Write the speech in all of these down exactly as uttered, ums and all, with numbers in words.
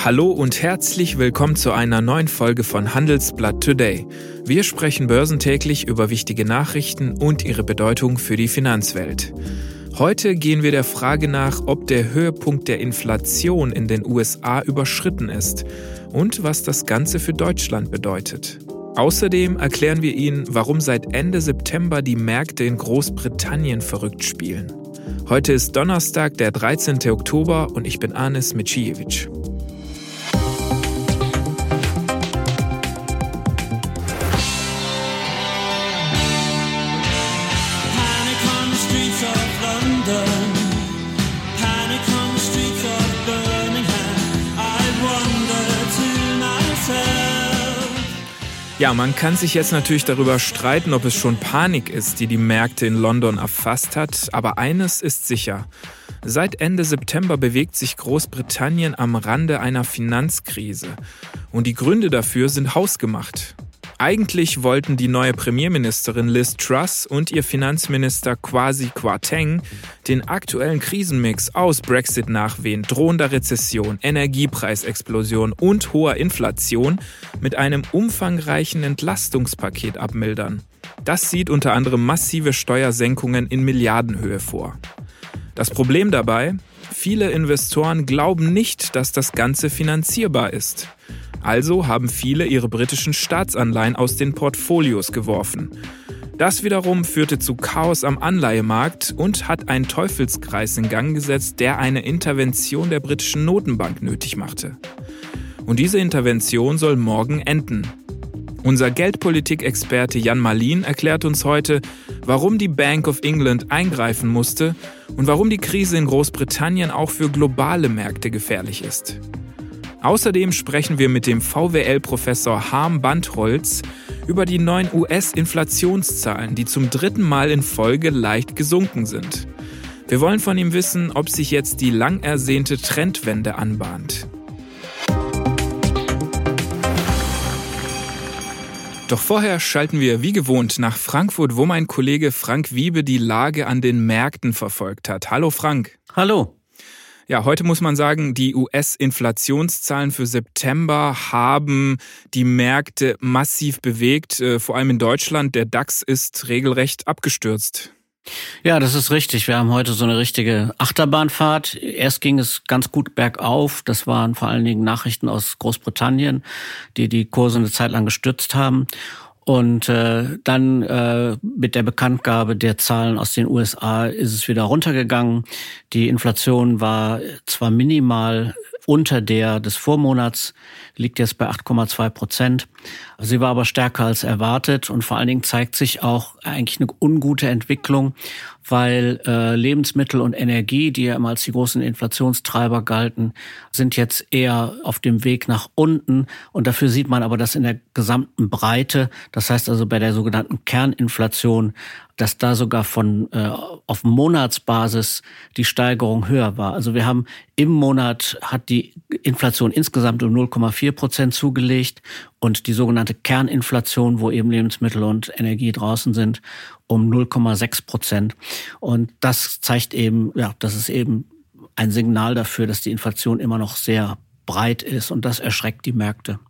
Hallo und herzlich willkommen zu einer neuen Folge von Handelsblatt Today. Wir sprechen börsentäglich über wichtige Nachrichten und ihre Bedeutung für die Finanzwelt. Heute gehen wir der Frage nach, ob der Höhepunkt der Inflation in den U S A überschritten ist und was das Ganze für Deutschland bedeutet. Außerdem erklären wir Ihnen, warum seit Ende September die Märkte in Großbritannien verrückt spielen. Heute ist Donnerstag, der dreizehnten Oktober und ich bin Anis Micijevic. Ja, man kann sich jetzt natürlich darüber streiten, ob es schon Panik ist, die die Märkte in London erfasst hat. Aber eines ist sicher. Seit Ende September bewegt sich Großbritannien am Rande einer Finanzkrise. Und die Gründe dafür sind hausgemacht. Eigentlich wollten die neue Premierministerin Liz Truss und ihr Finanzminister Kwasi Kwarteng den aktuellen Krisenmix aus Brexit-Nachwehen, drohender Rezession, Energiepreisexplosion und hoher Inflation mit einem umfangreichen Entlastungspaket abmildern. Das sieht unter anderem massive Steuersenkungen in Milliardenhöhe vor. Das Problem dabei? Viele Investoren glauben nicht, dass das Ganze finanzierbar ist. Also haben viele ihre britischen Staatsanleihen aus den Portfolios geworfen. Das wiederum führte zu Chaos am Anleihemarkt und hat einen Teufelskreis in Gang gesetzt, der eine Intervention der britischen Notenbank nötig machte. Und diese Intervention soll morgen enden. Unser Geldpolitik-Experte Jan Mallien erklärt uns heute, warum die Bank of England eingreifen musste und warum die Krise in Großbritannien auch für globale Märkte gefährlich ist. Außerdem sprechen wir mit dem V W L-Professor Harm Bandholz über die neuen U S-Inflationszahlen, die zum dritten Mal in Folge leicht gesunken sind. Wir wollen von ihm wissen, ob sich jetzt die lang ersehnte Trendwende anbahnt. Doch vorher schalten wir wie gewohnt nach Frankfurt, wo mein Kollege Frank Wiebe die Lage an den Märkten verfolgt hat. Hallo Frank. Hallo. Ja, heute muss man sagen, die U S-Inflationszahlen für September haben die Märkte massiv bewegt, äh, vor allem in Deutschland. Der DAX ist regelrecht abgestürzt. Ja, das ist richtig. Wir haben heute so eine richtige Achterbahnfahrt. Erst ging es ganz gut bergauf. Das waren vor allen Dingen Nachrichten aus Großbritannien, die die Kurse eine Zeit lang gestützt haben. Und äh, dann äh, mit der Bekanntgabe der Zahlen aus den U S A ist es wieder runtergegangen. Die Inflation war zwar minimal unter der des Vormonats, liegt jetzt bei acht Komma zwei Prozent. Sie war aber stärker als erwartet und vor allen Dingen zeigt sich auch eigentlich eine ungute Entwicklung, weil äh, Lebensmittel und Energie, die ja immer als die großen Inflationstreiber galten, sind jetzt eher auf dem Weg nach unten. Und dafür sieht man aber das in der gesamten Breite, das heißt also bei der sogenannten Kerninflation, dass da sogar von äh, auf Monatsbasis die Steigerung höher war. Also wir haben im Monat hat die Inflation insgesamt um null Komma vier Prozent zugelegt und die sogenannte Kerninflation, wo eben Lebensmittel und Energie draußen sind, um null Komma sechs Prozent. Und das zeigt eben, ja, das ist eben ein Signal dafür, dass die Inflation immer noch sehr breit ist und das erschreckt die Märkte.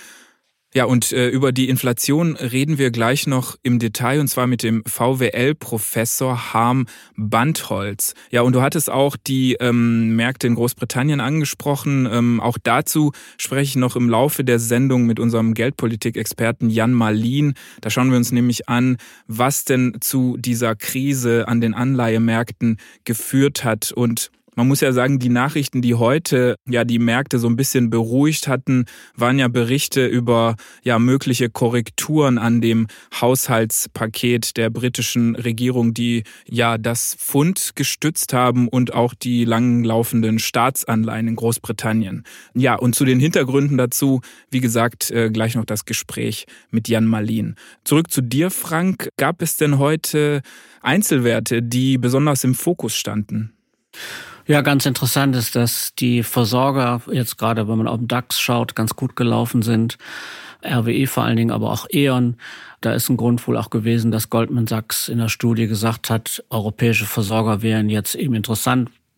Ja, und äh, über die Inflation reden wir gleich noch im Detail und zwar mit dem V W L-Professor Harm Bandholz. Ja, und du hattest auch die ähm, Märkte in Großbritannien angesprochen. Ähm, auch dazu spreche ich noch im Laufe der Sendung mit unserem Geldpolitik-Experten Jan Mallien. Da schauen wir uns nämlich an, was denn zu dieser Krise an den Anleihemärkten geführt hat. Und man muss ja sagen, die Nachrichten, die heute ja die Märkte so ein bisschen beruhigt hatten, waren ja Berichte über ja mögliche Korrekturen an dem Haushaltspaket der britischen Regierung, die ja das Pfund gestützt haben und auch die langlaufenden Staatsanleihen in Großbritannien. Ja, und zu den Hintergründen dazu, wie gesagt, gleich noch das Gespräch mit Jan Mallien. Zurück zu dir, Frank. Gab es denn heute Einzelwerte, die besonders im Fokus standen? Ja, ganz interessant ist, dass die Versorger jetzt gerade, wenn man auf den DAX schaut, ganz gut gelaufen sind. R W E vor allen Dingen, aber auch E.ON. Da ist ein Grund wohl auch gewesen, dass Goldman Sachs in der Studie gesagt hat, europäische Versorger wären jetzt eben interessant,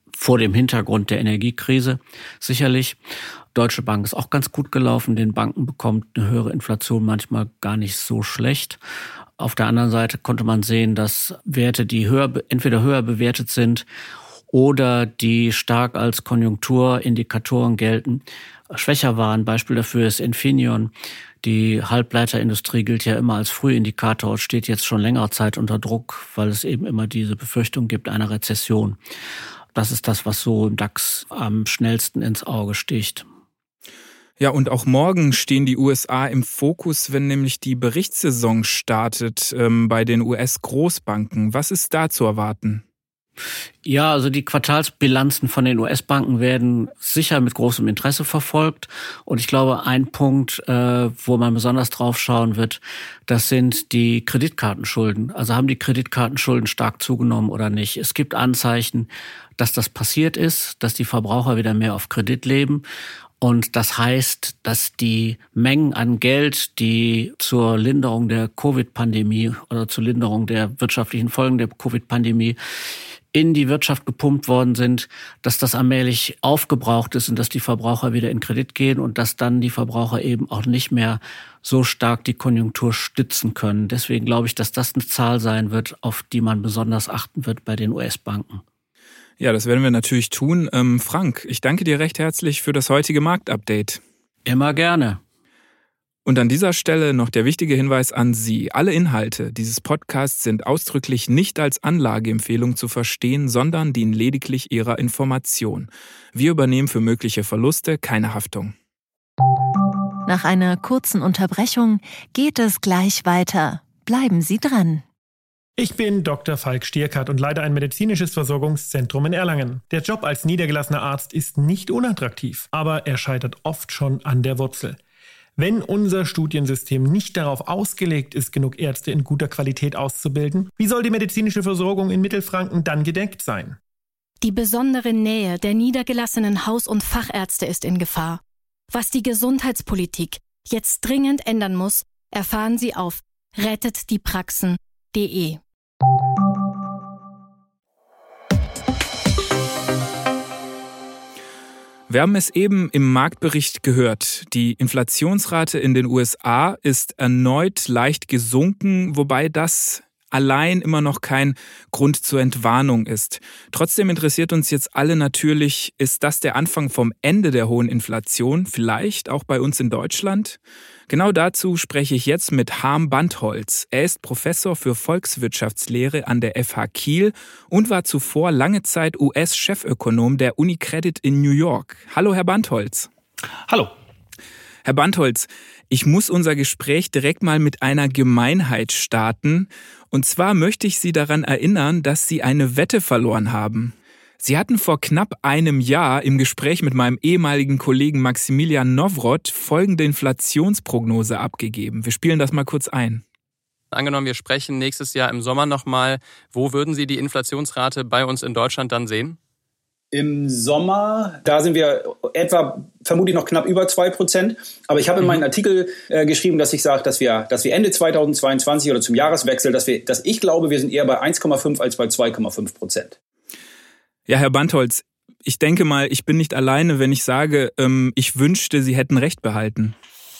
vor dem Hintergrund der Energiekrise sicherlich. Deutsche Bank ist auch ganz gut gelaufen. Den Banken bekommt eine höhere Inflation manchmal gar nicht so schlecht. Auf der anderen Seite konnte man sehen, dass Werte, die höher, entweder höher bewertet sind oder die stark als Konjunkturindikatoren gelten, schwächer waren. Beispiel dafür ist Infineon. Die Halbleiterindustrie gilt ja immer als Frühindikator, steht jetzt schon längere Zeit unter Druck, weil es eben immer diese Befürchtung gibt einer Rezession. Das ist das, was so im DAX am schnellsten ins Auge sticht. Ja, und auch morgen stehen die U S A im Fokus, wenn nämlich die Berichtssaison startet ähm, bei den U S-Großbanken. Was ist da zu erwarten? Ja, also die Quartalsbilanzen von den U S-Banken werden sicher mit großem Interesse verfolgt. Und ich glaube, ein Punkt, äh, wo man besonders drauf schauen wird, das sind die Kreditkartenschulden. Also haben die Kreditkartenschulden stark zugenommen oder nicht? Es gibt Anzeichen, dass das passiert ist, dass die Verbraucher wieder mehr auf Kredit leben. Und das heißt, dass die Mengen an Geld, die zur Linderung der Covid-Pandemie oder zur Linderung der wirtschaftlichen Folgen der Covid-Pandemie in die Wirtschaft gepumpt worden sind, dass das allmählich aufgebraucht ist und dass die Verbraucher wieder in Kredit gehen und dass dann die Verbraucher eben auch nicht mehr so stark die Konjunktur stützen können. Deswegen glaube ich, dass das eine Zahl sein wird, auf die man besonders achten wird bei den U S-Banken. Ja, das werden wir natürlich tun. Ähm, Frank, ich danke dir recht herzlich für das heutige Marktupdate. Immer gerne. Und an dieser Stelle noch der wichtige Hinweis an Sie. Alle Inhalte dieses Podcasts sind ausdrücklich nicht als Anlageempfehlung zu verstehen, sondern dienen lediglich Ihrer Information. Wir übernehmen für mögliche Verluste keine Haftung. Nach einer kurzen Unterbrechung geht es gleich weiter. Bleiben Sie dran. Ich bin Doktor Falk Stierkart und leite ein medizinisches Versorgungszentrum in Erlangen. Der Job als niedergelassener Arzt ist nicht unattraktiv, aber er scheitert oft schon an der Wurzel. Wenn unser Studiensystem nicht darauf ausgelegt ist, genug Ärzte in guter Qualität auszubilden, wie soll die medizinische Versorgung in Mittelfranken dann gedeckt sein? Die besondere Nähe der niedergelassenen Haus- und Fachärzte ist in Gefahr. Was die Gesundheitspolitik jetzt dringend ändern muss, erfahren Sie auf rettet die praxen punkt de. Wir haben es eben im Marktbericht gehört. Die Inflationsrate in den U S A ist erneut leicht gesunken, wobei das allein immer noch kein Grund zur Entwarnung ist. Trotzdem interessiert uns jetzt alle natürlich, ist das der Anfang vom Ende der hohen Inflation, vielleicht auch bei uns in Deutschland? Genau dazu spreche ich jetzt mit Harm Bandholz. Er ist Professor für Volkswirtschaftslehre an der F H Kiel und war zuvor lange Zeit U S-Chefökonom der UniCredit in New York. Hallo, Herr Bandholz. Hallo. Herr Bandholz, ich muss unser Gespräch direkt mal mit einer Gemeinheit starten. Und zwar möchte ich Sie daran erinnern, dass Sie eine Wette verloren haben. Sie hatten vor knapp einem Jahr im Gespräch mit meinem ehemaligen Kollegen Maximilian Nowroth folgende Inflationsprognose abgegeben. Wir spielen das mal kurz ein. Angenommen, wir sprechen nächstes Jahr im Sommer nochmal. Wo würden Sie die Inflationsrate bei uns in Deutschland dann sehen? Im Sommer, da sind wir etwa vermutlich noch knapp über zwei Prozent. Aber ich habe in meinem Artikel äh, geschrieben, dass ich sage, dass wir, dass wir Ende zweitausendzweiundzwanzig oder zum Jahreswechsel, dass wir, dass ich glaube, wir sind eher bei eins Komma fünf als bei zwei Komma fünf Prozent. Ja, Herr Bandholz, ich denke mal, ich bin nicht alleine, wenn ich sage, ähm, ich wünschte, Sie hätten Recht behalten.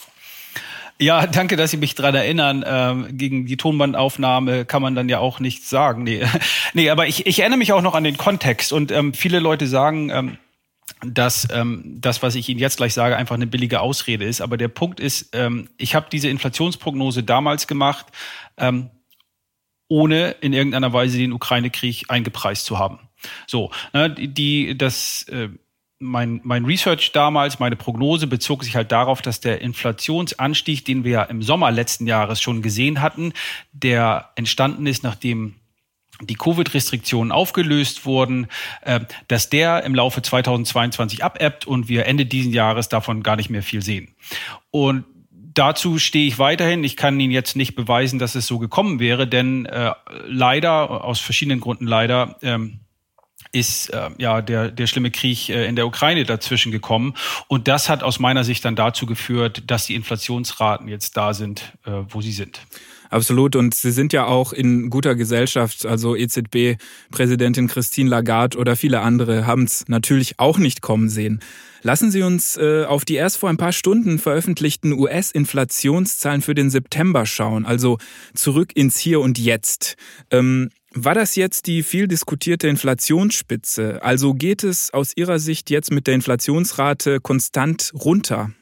Ja, danke, dass Sie mich daran erinnern. Ähm, gegen die Tonbandaufnahme kann man dann ja auch nichts sagen. Nee, nee, aber ich, ich erinnere mich auch noch an den Kontext. Und ähm, viele Leute sagen, ähm, dass ähm, das, was ich Ihnen jetzt gleich sage, einfach eine billige Ausrede ist. Aber der Punkt ist, ähm, ich habe diese Inflationsprognose damals gemacht, ähm, ohne in irgendeiner Weise den Ukraine-Krieg eingepreist zu haben. So, ne, die, das... Äh, Mein, mein Research damals, meine Prognose bezog sich halt darauf, dass der Inflationsanstieg, den wir im Sommer letzten Jahres schon gesehen hatten, der entstanden ist, nachdem die Covid-Restriktionen aufgelöst wurden, äh, dass der im Laufe zweitausendzweiundzwanzig abebbt und wir Ende diesen Jahres davon gar nicht mehr viel sehen. Und dazu stehe ich weiterhin. Ich kann Ihnen jetzt nicht beweisen, dass es so gekommen wäre, denn äh, leider, aus verschiedenen Gründen leider, ähm, ist äh, ja der der schlimme Krieg äh, in der Ukraine dazwischen gekommen. Und das hat aus meiner Sicht dann dazu geführt, dass die Inflationsraten jetzt da sind, äh, wo sie sind. Absolut. Und Sie sind ja auch in guter Gesellschaft. Also E Z B-Präsidentin Christine Lagarde oder viele andere haben es natürlich auch nicht kommen sehen. Lassen Sie uns äh, auf die erst vor ein paar Stunden veröffentlichten U S-Inflationszahlen für den September schauen. Also zurück ins Hier und Jetzt. Ähm, war das jetzt die viel diskutierte Inflationsspitze? Also geht es aus Ihrer Sicht jetzt mit der Inflationsrate konstant runter?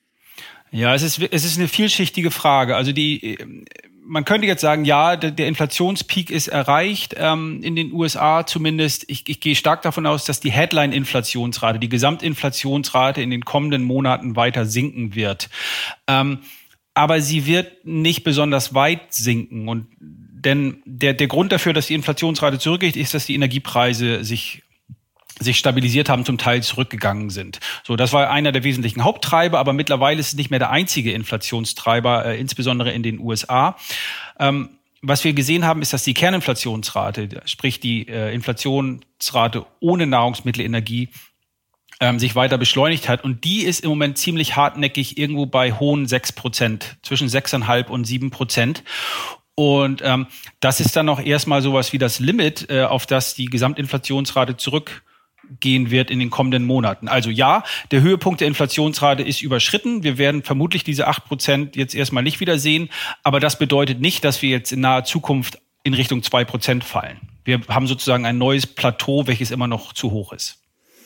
Ja, es ist, es ist eine vielschichtige Frage. Also die, man könnte jetzt sagen, ja, der, der Inflationspeak ist erreicht, ähm, in den U S A zumindest. Ich, ich gehe stark davon aus, dass die Headline-Inflationsrate, die Gesamtinflationsrate in den kommenden Monaten weiter sinken wird. Ähm, aber sie wird nicht besonders weit sinken. Und denn der, der Grund dafür, dass die Inflationsrate zurückgeht, ist, dass die Energiepreise sich sich stabilisiert haben, zum Teil zurückgegangen sind. So, das war einer der wesentlichen Haupttreiber, aber mittlerweile ist es nicht mehr der einzige Inflationstreiber, äh, insbesondere in den U S A. Ähm, was wir gesehen haben, ist, dass die Kerninflationsrate, sprich die äh, Inflationsrate ohne Nahrungsmittel, Energie, ähm, sich weiter beschleunigt hat. Und die ist im Moment ziemlich hartnäckig irgendwo bei hohen sechs Prozent, zwischen sechs Komma fünf und sieben Prozent. Und ähm, das ist dann noch erstmal sowas wie das Limit, äh, auf das die Gesamtinflationsrate zurück gehen wird in den kommenden Monaten. Also ja, der Höhepunkt der Inflationsrate ist überschritten. Wir werden vermutlich diese acht Prozent jetzt erstmal nicht wieder sehen. Aber das bedeutet nicht, dass wir jetzt in naher Zukunft in Richtung zwei Prozent fallen. Wir haben sozusagen ein neues Plateau, welches immer noch zu hoch ist.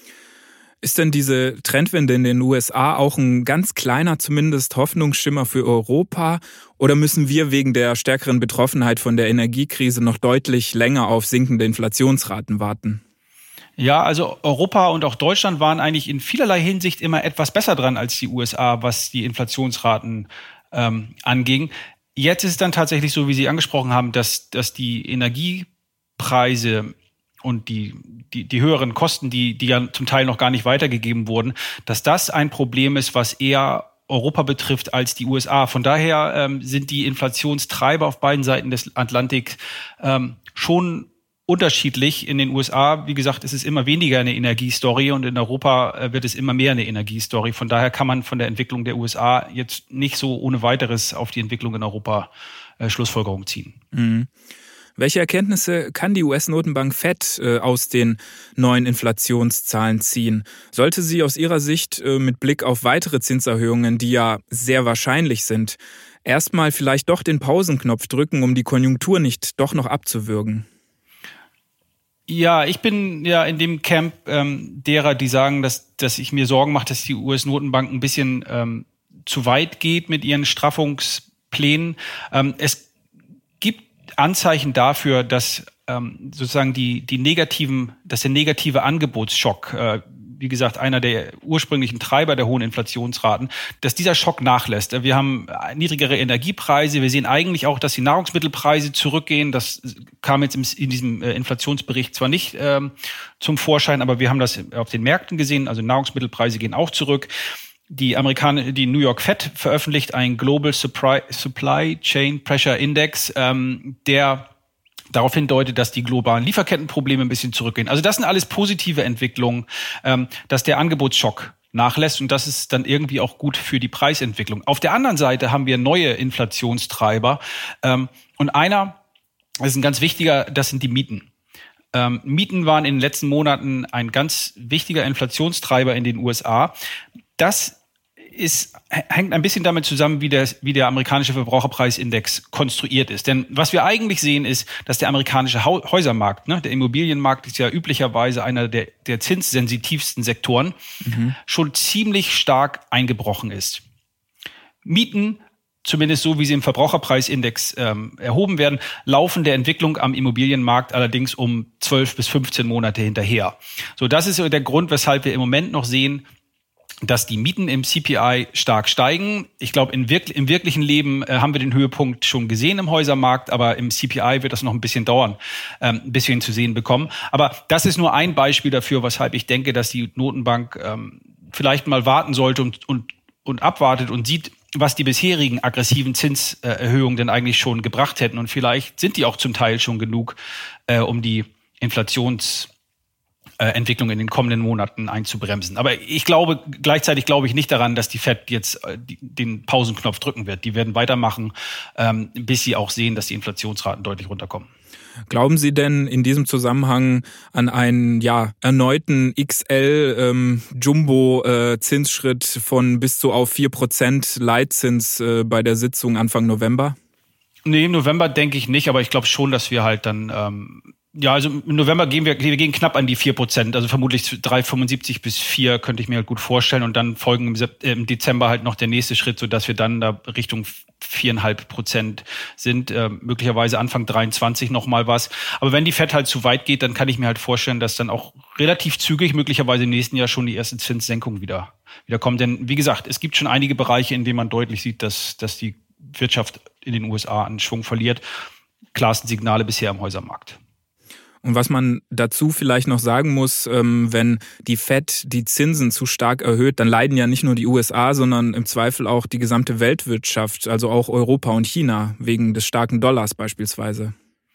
Ist denn diese Trendwende in den U S A auch ein ganz kleiner, zumindest Hoffnungsschimmer für Europa? Oder müssen wir wegen der stärkeren Betroffenheit von der Energiekrise noch deutlich länger auf sinkende Inflationsraten warten? Ja, also Europa und auch Deutschland waren eigentlich in vielerlei Hinsicht immer etwas besser dran als die U S A, was die Inflationsraten ähm, anging. Jetzt ist es dann tatsächlich so, wie Sie angesprochen haben, dass, dass die Energiepreise und die, die, die höheren Kosten, die, die ja zum Teil noch gar nicht weitergegeben wurden, dass das ein Problem ist, was eher Europa betrifft als die U S A. Von daher ähm, sind die Inflationstreiber auf beiden Seiten des Atlantiks ähm, schon unterschiedlich. In den U S A, wie gesagt, ist es immer weniger eine Energiestory und in Europa äh, wird es immer mehr eine Energiestory. Von daher kann man von der Entwicklung der U S A jetzt nicht so ohne weiteres auf die Entwicklung in Europa äh, Schlussfolgerungen ziehen. Mhm. Welche Erkenntnisse kann die U S-Notenbank Fed äh, aus den neuen Inflationszahlen ziehen? Sollte sie aus Ihrer Sicht äh, mit Blick auf weitere Zinserhöhungen, die ja sehr wahrscheinlich sind, erstmal vielleicht doch den Pausenknopf drücken, um die Konjunktur nicht doch noch abzuwürgen? Ja, ich bin ja in dem Camp ähm, derer, die sagen, dass, dass ich mir Sorgen mache, dass die U S-Notenbank ein bisschen ähm, zu weit geht mit ihren Straffungsplänen. Ähm, es gibt Anzeichen dafür, dass ähm, sozusagen die, die negativen, dass der negative Angebotsschock, äh, wie gesagt, einer der ursprünglichen Treiber der hohen Inflationsraten, dass dieser Schock nachlässt. Wir haben niedrigere Energiepreise. Wir sehen eigentlich auch, dass die Nahrungsmittelpreise zurückgehen. Das kam jetzt in diesem Inflationsbericht zwar nicht ähm, zum Vorschein, aber wir haben das auf den Märkten gesehen. Also Nahrungsmittelpreise gehen auch zurück. Die Amerikaner, die New York Fed veröffentlicht einen Global Supply, Supply Chain Pressure Index, ähm, der darauf hindeutet, dass die globalen Lieferkettenprobleme ein bisschen zurückgehen. Also das sind alles positive Entwicklungen, ähm, dass der Angebotsschock nachlässt und das ist dann irgendwie auch gut für die Preisentwicklung. Auf der anderen Seite haben wir neue Inflationstreiber ähm, und einer, das ist ein ganz wichtiger, das sind die Mieten. Ähm, Mieten waren in den letzten Monaten ein ganz wichtiger Inflationstreiber in den U S A. Das ist, hängt ein bisschen damit zusammen, wie der, wie der amerikanische Verbraucherpreisindex konstruiert ist. Denn was wir eigentlich sehen, ist, dass der amerikanische Häusermarkt, ne, der Immobilienmarkt ist ja üblicherweise einer der, der zinssensitivsten Sektoren, mhm. schon ziemlich stark eingebrochen ist. Mieten, zumindest so wie sie im Verbraucherpreisindex ähm, erhoben werden, laufen der Entwicklung am Immobilienmarkt allerdings um zwölf bis fünfzehn Monate hinterher. So, das ist der Grund, weshalb wir im Moment noch sehen, dass die Mieten im C P I stark steigen. Ich glaube, in wirk- im wirklichen Leben äh, haben wir den Höhepunkt schon gesehen im Häusermarkt, aber im C P I wird das noch ein bisschen dauern, ähm, bis wir ihn zu sehen bekommen. Aber das ist nur ein Beispiel dafür, weshalb ich denke, dass die Notenbank ähm, vielleicht mal warten sollte und, und, und abwartet und sieht, was die bisherigen aggressiven Zinserhöhungen denn eigentlich schon gebracht hätten. Und vielleicht sind die auch zum Teil schon genug, äh, um die Inflations Entwicklung in den kommenden Monaten einzubremsen. Aber ich glaube, gleichzeitig glaube ich nicht daran, dass die Fed jetzt den Pausenknopf drücken wird. Die werden weitermachen, ähm, bis sie auch sehen, dass die Inflationsraten deutlich runterkommen. Glauben Sie denn in diesem Zusammenhang an einen ja erneuten X L-Jumbo-Zinsschritt ähm, von bis zu auf vier Prozent Leitzins äh, bei der Sitzung Anfang November? Nee, im November denke ich nicht, aber ich glaube schon, dass wir halt dann ähm, ja, also im November gehen wir, wir gehen knapp an die vier Prozent, also vermutlich drei Komma fünfundsiebzig bis vier könnte ich mir halt gut vorstellen und dann folgen im, Sep- im Dezember halt noch der nächste Schritt, sodass wir dann da Richtung vier Komma fünf Prozent sind, äh, möglicherweise Anfang dreiundzwanzig nochmal was. Aber wenn die Fed halt zu weit geht, dann kann ich mir halt vorstellen, dass dann auch relativ zügig, möglicherweise im nächsten Jahr schon die erste Zinssenkung wieder, wieder kommt. Denn wie gesagt, es gibt schon einige Bereiche, in denen man deutlich sieht, dass, dass die Wirtschaft in den U S A an Schwung verliert. Klarsten Signale bisher am Häusermarkt. Und was man dazu vielleicht noch sagen muss, wenn die Fed die Zinsen zu stark erhöht, dann leiden ja nicht nur die U S A, sondern im Zweifel auch die gesamte Weltwirtschaft, also auch Europa und China, wegen des starken Dollars beispielsweise.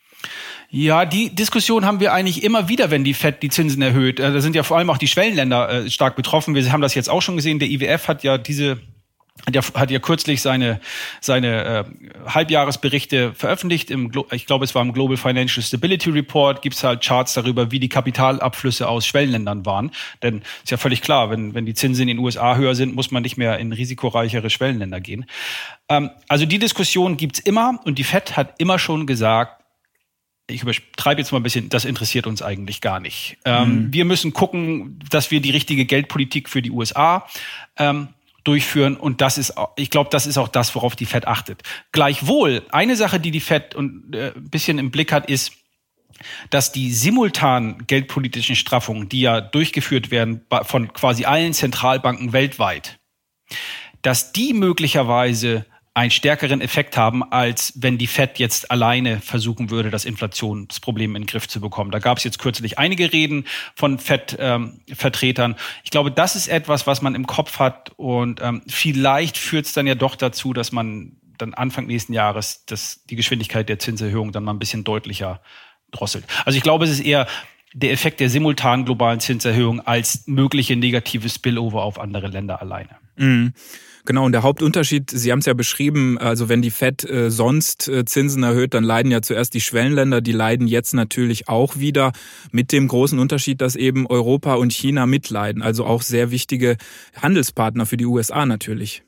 Ja, die Diskussion haben wir eigentlich immer wieder, wenn die Fed die Zinsen erhöht. Da sind ja vor allem auch die Schwellenländer stark betroffen. Wir haben das jetzt auch schon gesehen. Der I W F hat ja diese Hat ja, hat ja kürzlich seine, seine äh, Halbjahresberichte veröffentlicht. Im, ich glaube, es war im Global Financial Stability Report, gibt's halt Charts darüber, wie die Kapitalabflüsse aus Schwellenländern waren. Denn ist ja völlig klar, wenn, wenn die Zinsen in den U S A höher sind, muss man nicht mehr in risikoreichere Schwellenländer gehen. Ähm, also die Diskussion gibt's immer und die Fed hat immer schon gesagt, ich übertreibe jetzt mal ein bisschen, das interessiert uns eigentlich gar nicht. Ähm, mhm. Wir müssen gucken, dass wir die richtige Geldpolitik für die U S A ähm, durchführen und das ist, ich glaube, das ist auch das, worauf die Fed achtet. Gleichwohl, eine Sache, die die Fed und, äh, ein bisschen im Blick hat, ist, dass die simultanen geldpolitischen Straffungen, die ja durchgeführt werden von quasi allen Zentralbanken weltweit, dass die möglicherweise einen stärkeren Effekt haben, als wenn die Fed jetzt alleine versuchen würde, das Inflationsproblem in den Griff zu bekommen. Da gab es jetzt kürzlich einige Reden von Fed-Vertretern. Ähm, ich glaube, das ist etwas, was man im Kopf hat und ähm, vielleicht führt es dann ja doch dazu, dass man dann Anfang nächsten Jahres das, die Geschwindigkeit der Zinserhöhung dann mal ein bisschen deutlicher drosselt. Also ich glaube, es ist eher der Effekt der simultanen globalen Zinserhöhung als mögliche negative Spillover auf andere Länder alleine. Mhm. Genau, und der Hauptunterschied, Sie haben es ja beschrieben, also wenn die Fed äh, sonst äh, Zinsen erhöht, dann leiden ja zuerst die Schwellenländer, die leiden jetzt natürlich auch wieder, mit dem großen Unterschied, dass eben Europa und China mitleiden, also auch sehr wichtige Handelspartner für die U S A natürlich.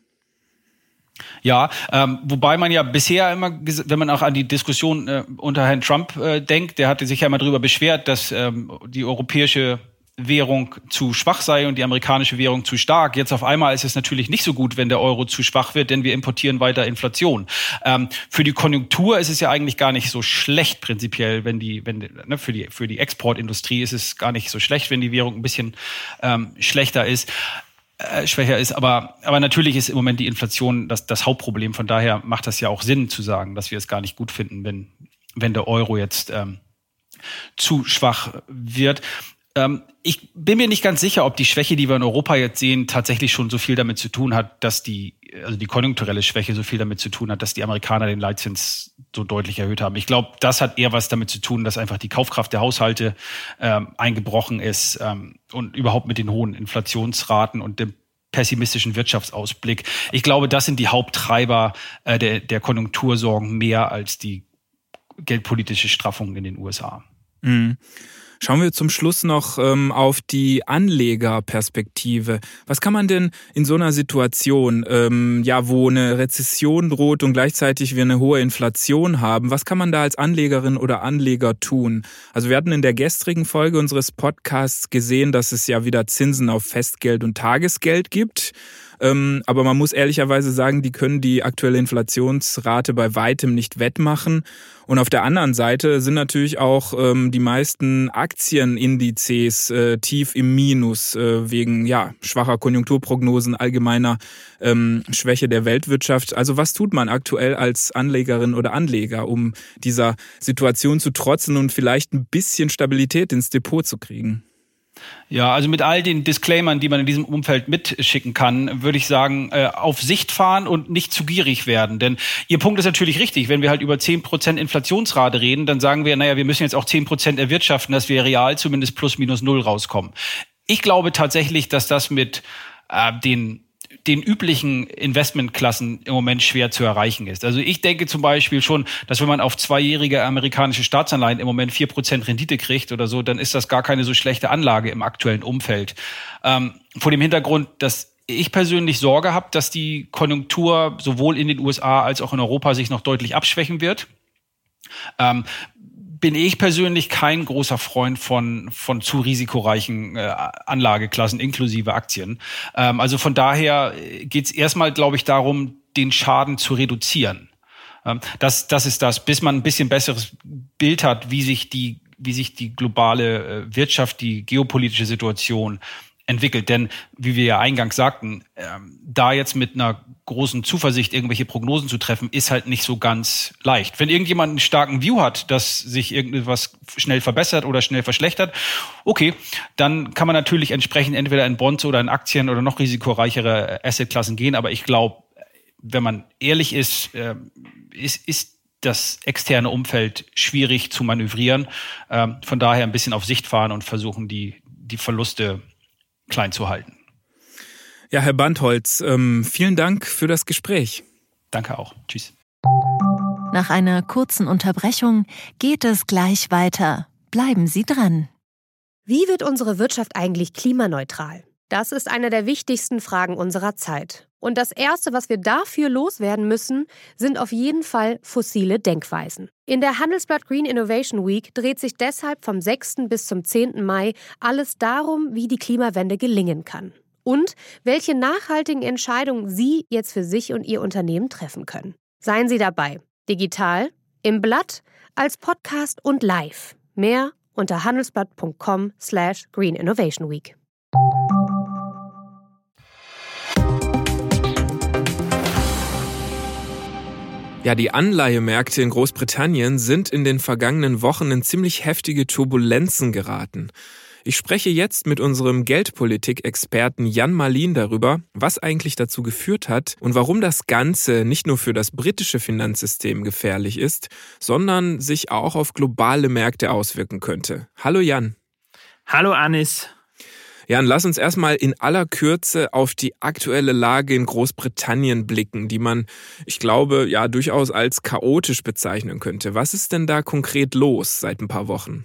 Ja, ähm, wobei man ja bisher immer, wenn man auch an die Diskussion äh, unter Herrn Trump äh, denkt, der hatte sich ja immer darüber beschwert, dass ähm, die europäische Währung zu schwach sei und die amerikanische Währung zu stark. Jetzt auf einmal ist es natürlich nicht so gut, wenn der Euro zu schwach wird, denn wir importieren weiter Inflation. Ähm, für die Konjunktur ist es ja eigentlich gar nicht so schlecht prinzipiell, wenn die, wenn ne, für die für die Exportindustrie ist es gar nicht so schlecht, wenn die Währung ein bisschen ähm, schlechter ist. Äh, schwächer ist, aber aber natürlich ist im Moment die Inflation das das Hauptproblem. Von daher macht das ja auch Sinn zu sagen, dass wir es gar nicht gut finden, wenn wenn der Euro jetzt ähm, zu schwach wird. Ähm, ich bin mir nicht ganz sicher, ob die Schwäche, die wir in Europa jetzt sehen, tatsächlich schon so viel damit zu tun hat, dass die also die konjunkturelle Schwäche so viel damit zu tun hat, dass die Amerikaner den Leitzins so deutlich erhöht haben. Ich glaube, das hat eher was damit zu tun, dass einfach die Kaufkraft der Haushalte ähm, eingebrochen ist ähm, und überhaupt mit den hohen Inflationsraten und dem pessimistischen Wirtschaftsausblick. Ich glaube, das sind die Haupttreiber äh, der, der Konjunktursorgen mehr als die geldpolitische Straffung in den U S A. Mhm. Schauen wir zum Schluss noch ähm, auf die Anlegerperspektive. Was kann man denn in so einer Situation, ähm, ja, wo eine Rezession droht und gleichzeitig wir eine hohe Inflation haben, was kann man da als Anlegerin oder Anleger tun? Also wir hatten in der gestrigen Folge unseres Podcasts gesehen, dass es ja wieder Zinsen auf Festgeld und Tagesgeld gibt. Ähm, aber man muss ehrlicherweise sagen, die können die aktuelle Inflationsrate bei weitem nicht wettmachen. Und auf der anderen Seite sind natürlich auch ähm, die meisten Aktienindizes äh, tief im Minus äh, wegen ja schwacher Konjunkturprognosen, allgemeiner ähm, Schwäche der Weltwirtschaft. Also was tut man aktuell als Anlegerin oder Anleger, um dieser Situation zu trotzen und vielleicht ein bisschen Stabilität ins Depot zu kriegen? Ja, also mit all den Disclaimern, die man in diesem Umfeld mitschicken kann, würde ich sagen, äh, auf Sicht fahren und nicht zu gierig werden. Denn Ihr Punkt ist natürlich richtig. Wenn wir halt über zehn Prozent Inflationsrate reden, dann sagen wir, naja, wir müssen jetzt auch zehn Prozent erwirtschaften, dass wir real zumindest plus minus null rauskommen. Ich glaube tatsächlich, dass das mit äh, den den üblichen Investmentklassen im Moment schwer zu erreichen ist. Also ich denke zum Beispiel schon, dass wenn man auf zweijährige amerikanische Staatsanleihen im Moment vier Prozent Rendite kriegt oder so, dann ist das gar keine so schlechte Anlage im aktuellen Umfeld. Ähm, vor dem Hintergrund, dass ich persönlich Sorge habe, dass die Konjunktur sowohl in den U S A als auch in Europa sich noch deutlich abschwächen wird. Ähm, bin ich persönlich kein großer Freund von von zu risikoreichen äh, Anlageklassen inklusive Aktien. Ähm, also von daher geht es erstmal, glaube ich, darum, den Schaden zu reduzieren. Ähm, das das ist das, bis man ein bisschen besseres Bild hat, wie sich die wie sich die globale äh, Wirtschaft, die geopolitische Situation entwickelt. Denn, wie wir ja eingangs sagten, ähm, da jetzt mit einer großen Zuversicht irgendwelche Prognosen zu treffen, ist halt nicht so ganz leicht. Wenn irgendjemand einen starken View hat, dass sich irgendwas schnell verbessert oder schnell verschlechtert, okay, dann kann man natürlich entsprechend entweder in Bonds oder in Aktien oder noch risikoreichere Assetklassen gehen. Aber ich glaube, wenn man ehrlich ist, äh, ist, ist das externe Umfeld schwierig zu manövrieren. Ähm, von daher ein bisschen auf Sicht fahren und versuchen, die, die Verluste klein zu halten. Ja, Herr Bandholz, ähm, vielen Dank für das Gespräch. Danke auch. Tschüss. Nach einer kurzen Unterbrechung geht es gleich weiter. Bleiben Sie dran. Wie wird unsere Wirtschaft eigentlich klimaneutral? Das ist eine der wichtigsten Fragen unserer Zeit. Und das Erste, was wir dafür loswerden müssen, sind auf jeden Fall fossile Denkweisen. In der Handelsblatt Green Innovation Week dreht sich deshalb vom sechsten bis zum zehnten Mai alles darum, wie die Klimawende gelingen kann. Und welche nachhaltigen Entscheidungen Sie jetzt für sich und Ihr Unternehmen treffen können. Seien Sie dabei. Digital, im Blatt, als Podcast und live. Mehr unter handelsblatt punkt com slash green innovation week. Ja, die Anleihemärkte in Großbritannien sind in den vergangenen Wochen in ziemlich heftige Turbulenzen geraten. Ich spreche jetzt mit unserem Geldpolitik-Experten Jan Marlin darüber, was eigentlich dazu geführt hat und warum das Ganze nicht nur für das britische Finanzsystem gefährlich ist, sondern sich auch auf globale Märkte auswirken könnte. Hallo Jan. Hallo Anis. Jan, lass uns erstmal in aller Kürze auf die aktuelle Lage in Großbritannien blicken, die man, ich glaube, ja durchaus als chaotisch bezeichnen könnte. Was ist denn da konkret los seit ein paar Wochen?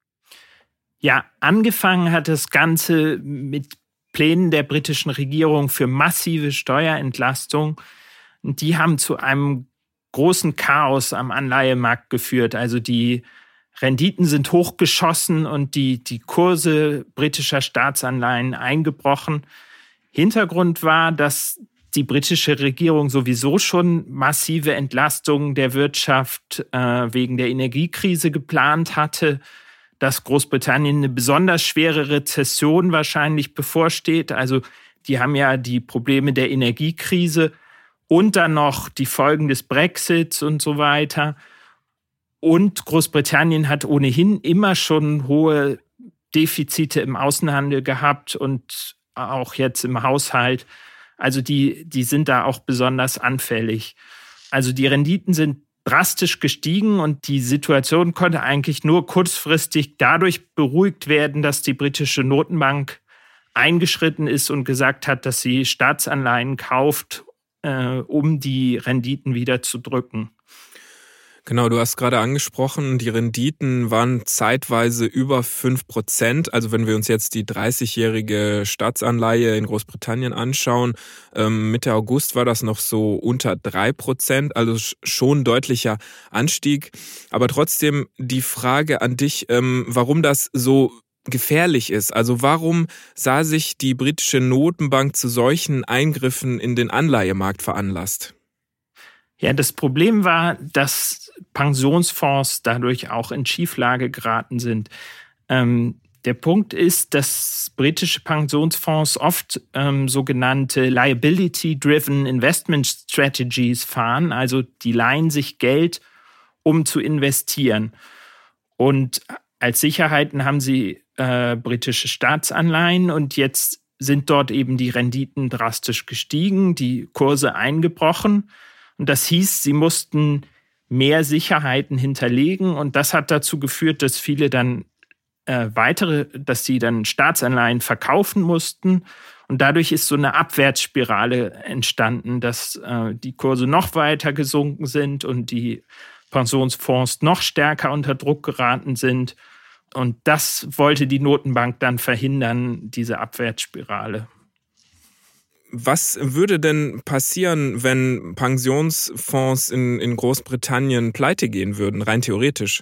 Ja, angefangen hat das Ganze mit Plänen der britischen Regierung für massive Steuerentlastung. Und die haben zu einem großen Chaos am Anleihemarkt geführt. Also die Renditen sind hochgeschossen und die, die Kurse britischer Staatsanleihen eingebrochen. Hintergrund war, dass die britische Regierung sowieso schon massive Entlastungen der Wirtschaft äh, wegen der Energiekrise geplant hatte, dass Großbritannien eine besonders schwere Rezession wahrscheinlich bevorsteht. Also die haben ja die Probleme der Energiekrise und dann noch die Folgen des Brexits und so weiter. Und Großbritannien hat ohnehin immer schon hohe Defizite im Außenhandel gehabt und auch jetzt im Haushalt. Also die, die sind da auch besonders anfällig. Also die Renditen sind drastisch gestiegen und die Situation konnte eigentlich nur kurzfristig dadurch beruhigt werden, dass die britische Notenbank eingeschritten ist und gesagt hat, dass sie Staatsanleihen kauft, äh, um die Renditen wieder zu drücken. Genau, du hast gerade angesprochen, die Renditen waren zeitweise über fünf Prozent. Also wenn wir uns jetzt die dreißigjährige Staatsanleihe in Großbritannien anschauen, ähm, Mitte August war das noch so unter drei Prozent, also schon deutlicher Anstieg. Aber trotzdem die Frage an dich, ähm, warum das so gefährlich ist. Also warum sah sich die britische Notenbank zu solchen Eingriffen in den Anleihemarkt veranlasst? Ja, das Problem war, dass Pensionsfonds dadurch auch in Schieflage geraten sind. Ähm, der Punkt ist, dass britische Pensionsfonds oft ähm, sogenannte Liability-Driven Investment Strategies fahren. Also die leihen sich Geld, um zu investieren. Und als Sicherheiten haben sie äh, britische Staatsanleihen und jetzt sind dort eben die Renditen drastisch gestiegen, die Kurse eingebrochen. Und das hieß, sie mussten mehr Sicherheiten hinterlegen. Und das hat dazu geführt, dass viele dann äh, weitere, dass sie dann Staatsanleihen verkaufen mussten. Und dadurch ist so eine Abwärtsspirale entstanden, dass äh, die Kurse noch weiter gesunken sind und die Pensionsfonds noch stärker unter Druck geraten sind. Und das wollte die Notenbank dann verhindern, diese Abwärtsspirale. Was würde denn passieren, wenn Pensionsfonds in, in Großbritannien pleite gehen würden, rein theoretisch?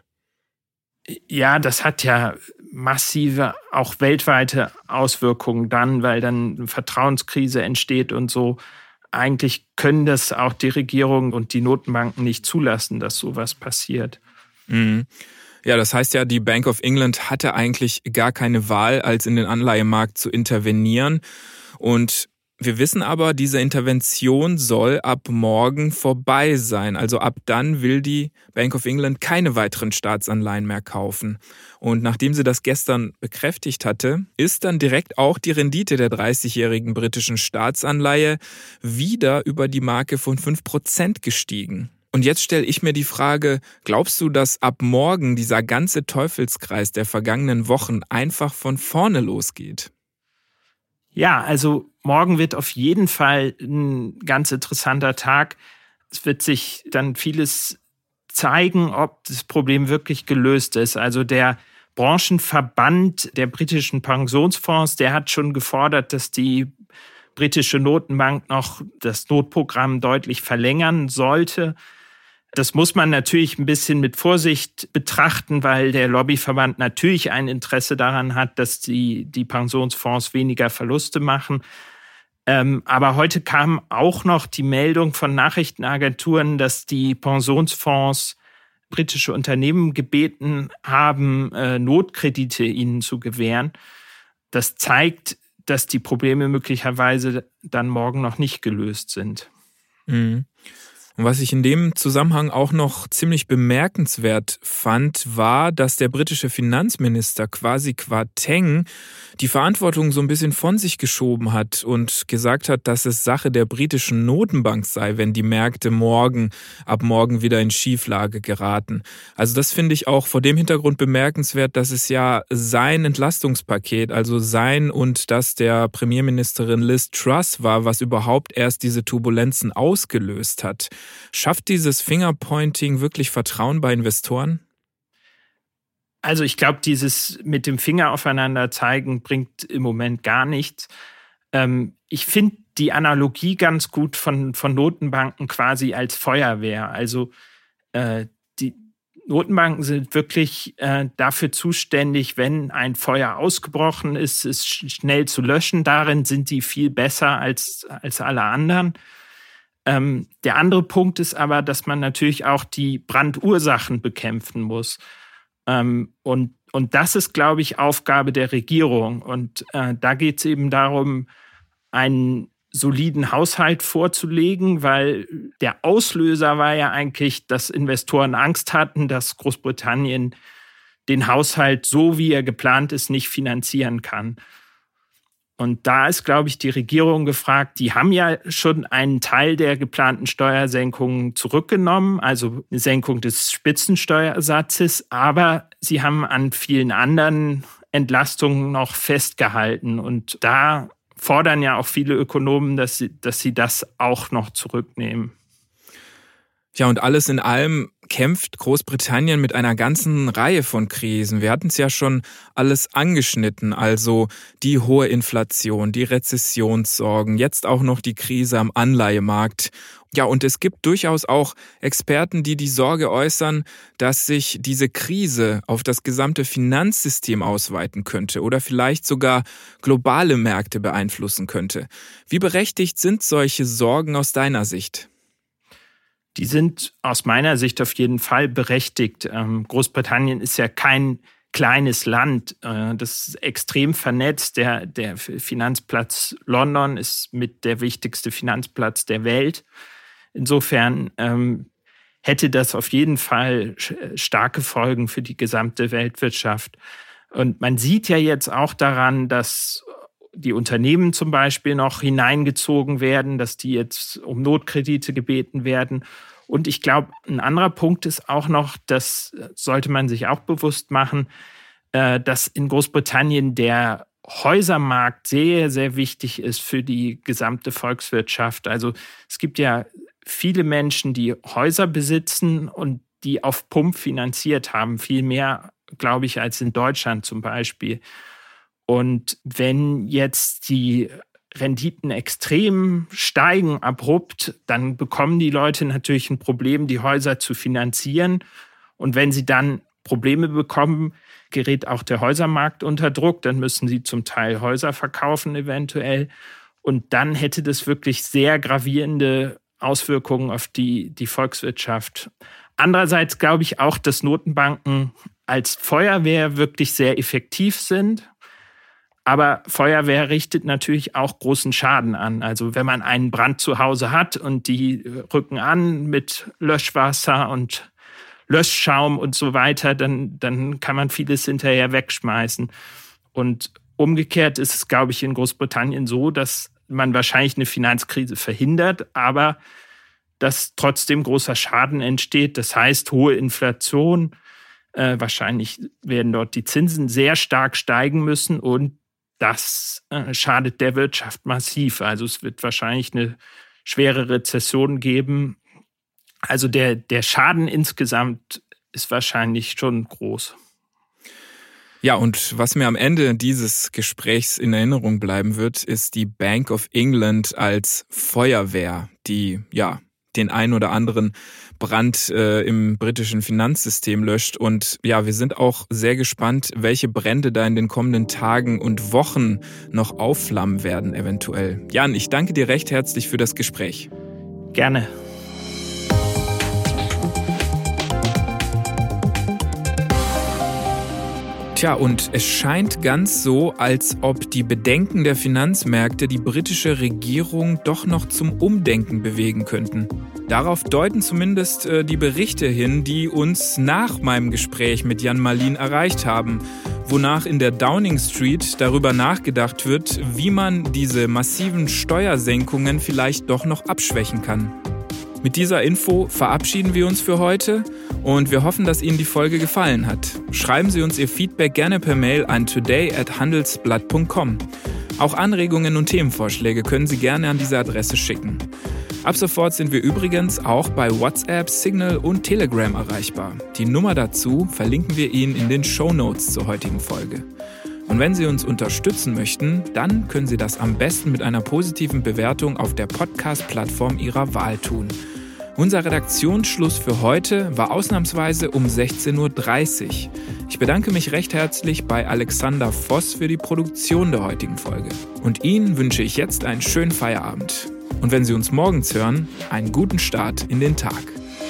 Ja, das hat ja massive, auch weltweite Auswirkungen dann, weil dann eine Vertrauenskrise entsteht und so. Eigentlich können das auch die Regierung und die Notenbanken nicht zulassen, dass sowas passiert. Mhm. Ja, das heißt ja, die Bank of England hatte eigentlich gar keine Wahl, als in den Anleihemarkt zu intervenieren. Und wir wissen aber, diese Intervention soll ab morgen vorbei sein. Also ab dann will die Bank of England keine weiteren Staatsanleihen mehr kaufen. Und nachdem sie das gestern bekräftigt hatte, ist dann direkt auch die Rendite der dreißigjährigen britischen Staatsanleihe wieder über die Marke von fünf Prozent gestiegen. Und jetzt stelle ich mir die Frage, glaubst du, dass ab morgen dieser ganze Teufelskreis der vergangenen Wochen einfach von vorne losgeht? Ja, also morgen wird auf jeden Fall ein ganz interessanter Tag. Es wird sich dann vieles zeigen, ob das Problem wirklich gelöst ist. Also der Branchenverband der britischen Pensionsfonds, der hat schon gefordert, dass die britische Notenbank noch das Notprogramm deutlich verlängern sollte. Das muss man natürlich ein bisschen mit Vorsicht betrachten, weil der Lobbyverband natürlich ein Interesse daran hat, dass die, die Pensionsfonds weniger Verluste machen. Ähm, aber heute kam auch noch die Meldung von Nachrichtenagenturen, dass die Pensionsfonds britische Unternehmen gebeten haben, äh, Notkredite ihnen zu gewähren. Das zeigt, dass die Probleme möglicherweise dann morgen noch nicht gelöst sind. Mhm. Und was ich in dem Zusammenhang auch noch ziemlich bemerkenswert fand, war, dass der britische Finanzminister Kwasi Kwarteng die Verantwortung so ein bisschen von sich geschoben hat und gesagt hat, dass es Sache der britischen Notenbank sei, wenn die Märkte morgen, ab morgen wieder in Schieflage geraten. Also das finde ich auch vor dem Hintergrund bemerkenswert, dass es ja sein Entlastungspaket, also sein und das der Premierministerin Liz Truss war, was überhaupt erst diese Turbulenzen ausgelöst hat. Schafft dieses Fingerpointing wirklich Vertrauen bei Investoren? Also ich glaube, dieses mit dem Finger aufeinander zeigen bringt im Moment gar nichts. Ähm, ich finde die Analogie ganz gut von, von Notenbanken quasi als Feuerwehr. Also äh, die Notenbanken sind wirklich äh, dafür zuständig, wenn ein Feuer ausgebrochen ist, es schnell zu löschen. Darin sind die viel besser als, als alle anderen. Ähm, der andere Punkt ist aber, dass man natürlich auch die Brandursachen bekämpfen muss. Ähm, und, und das ist, glaube ich, Aufgabe der Regierung. Und äh, da geht es eben darum, einen soliden Haushalt vorzulegen, weil der Auslöser war ja eigentlich, dass Investoren Angst hatten, dass Großbritannien den Haushalt so, wie er geplant ist, nicht finanzieren kann. Und da ist, glaube ich, die Regierung gefragt, die haben ja schon einen Teil der geplanten Steuersenkungen zurückgenommen, also eine Senkung des Spitzensteuersatzes, aber sie haben an vielen anderen Entlastungen noch festgehalten. Und da fordern ja auch viele Ökonomen, dass sie, dass sie das auch noch zurücknehmen. Ja, und alles in allem kämpft Großbritannien mit einer ganzen Reihe von Krisen. Wir hatten es ja schon alles angeschnitten, also die hohe Inflation, die Rezessionssorgen, jetzt auch noch die Krise am Anleihemarkt. Ja, und es gibt durchaus auch Experten, die die Sorge äußern, dass sich diese Krise auf das gesamte Finanzsystem ausweiten könnte oder vielleicht sogar globale Märkte beeinflussen könnte. Wie berechtigt sind solche Sorgen aus deiner Sicht? Die sind aus meiner Sicht auf jeden Fall berechtigt. Ähm, Großbritannien ist ja kein kleines Land. Äh, das ist extrem vernetzt. Der, der Finanzplatz London ist mit der wichtigste Finanzplatz der Welt. Insofern ähm, hätte das auf jeden Fall starke Folgen für die gesamte Weltwirtschaft. Und man sieht ja jetzt auch daran, dass die Unternehmen zum Beispiel noch hineingezogen werden, dass die jetzt um Notkredite gebeten werden. Und ich glaube, ein anderer Punkt ist auch noch, das sollte man sich auch bewusst machen, dass in Großbritannien der Häusermarkt sehr, sehr wichtig ist für die gesamte Volkswirtschaft. Also es gibt ja viele Menschen, die Häuser besitzen und die auf Pump finanziert haben, viel mehr, glaube ich, als in Deutschland zum Beispiel. Und wenn jetzt die Renditen extrem steigen, abrupt, dann bekommen die Leute natürlich ein Problem, die Häuser zu finanzieren. Und wenn sie dann Probleme bekommen, gerät auch der Häusermarkt unter Druck. Dann müssen sie zum Teil Häuser verkaufen eventuell. Und dann hätte das wirklich sehr gravierende Auswirkungen auf die, die Volkswirtschaft. Andererseits glaube ich auch, dass Notenbanken als Feuerwehr wirklich sehr effektiv sind. Aber Feuerwehr richtet natürlich auch großen Schaden an. Also wenn man einen Brand zu Hause hat und die rücken an mit Löschwasser und Löschschaum und so weiter, dann, dann kann man vieles hinterher wegschmeißen. Und umgekehrt ist es, glaube ich, in Großbritannien so, dass man wahrscheinlich eine Finanzkrise verhindert, aber dass trotzdem großer Schaden entsteht. Das heißt, hohe Inflation, äh, wahrscheinlich werden dort die Zinsen sehr stark steigen müssen und das äh, schadet der Wirtschaft massiv. Also es wird wahrscheinlich eine schwere Rezession geben. Also der, der Schaden insgesamt ist wahrscheinlich schon groß. Ja, und was mir am Ende dieses Gesprächs in Erinnerung bleiben wird, ist die Bank of England als Feuerwehr, die ja den ein oder anderen Brand äh, im britischen Finanzsystem löscht. Und ja, wir sind auch sehr gespannt, welche Brände da in den kommenden Tagen und Wochen noch aufflammen werden eventuell. Jan, ich danke dir recht herzlich für das Gespräch. Gerne. Tja, und es scheint ganz so, als ob die Bedenken der Finanzmärkte die britische Regierung doch noch zum Umdenken bewegen könnten. Darauf deuten zumindest äh, die Berichte hin, die uns nach meinem Gespräch mit Jan Mallien erreicht haben, wonach in der Downing Street darüber nachgedacht wird, wie man diese massiven Steuersenkungen vielleicht doch noch abschwächen kann. Mit dieser Info verabschieden wir uns für heute und wir hoffen, dass Ihnen die Folge gefallen hat. Schreiben Sie uns Ihr Feedback gerne per Mail an today at handelsblatt punkt com. Auch Anregungen und Themenvorschläge können Sie gerne an diese Adresse schicken. Ab sofort sind wir übrigens auch bei WhatsApp, Signal und Telegram erreichbar. Die Nummer dazu verlinken wir Ihnen in den Shownotes zur heutigen Folge. Und wenn Sie uns unterstützen möchten, dann können Sie das am besten mit einer positiven Bewertung auf der Podcast-Plattform Ihrer Wahl tun. Unser Redaktionsschluss für heute war ausnahmsweise um sechzehn Uhr dreißig. Ich bedanke mich recht herzlich bei Alexander Voss für die Produktion der heutigen Folge. Und Ihnen wünsche ich jetzt einen schönen Feierabend. Und wenn Sie uns morgens hören, einen guten Start in den Tag.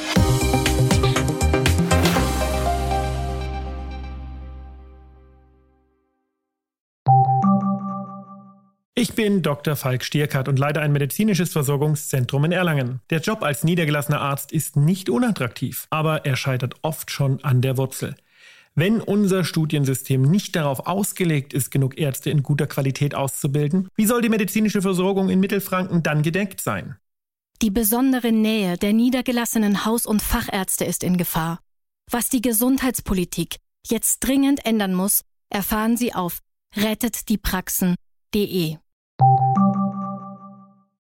Ich bin Doktor Falk Stierkart und leite ein medizinisches Versorgungszentrum in Erlangen. Der Job als niedergelassener Arzt ist nicht unattraktiv, aber er scheitert oft schon an der Wurzel. Wenn unser Studiensystem nicht darauf ausgelegt ist, genug Ärzte in guter Qualität auszubilden, wie soll die medizinische Versorgung in Mittelfranken dann gedeckt sein? Die besondere Nähe der niedergelassenen Haus- und Fachärzte ist in Gefahr. Was die Gesundheitspolitik jetzt dringend ändern muss, erfahren Sie auf rettet die praxen punkt de.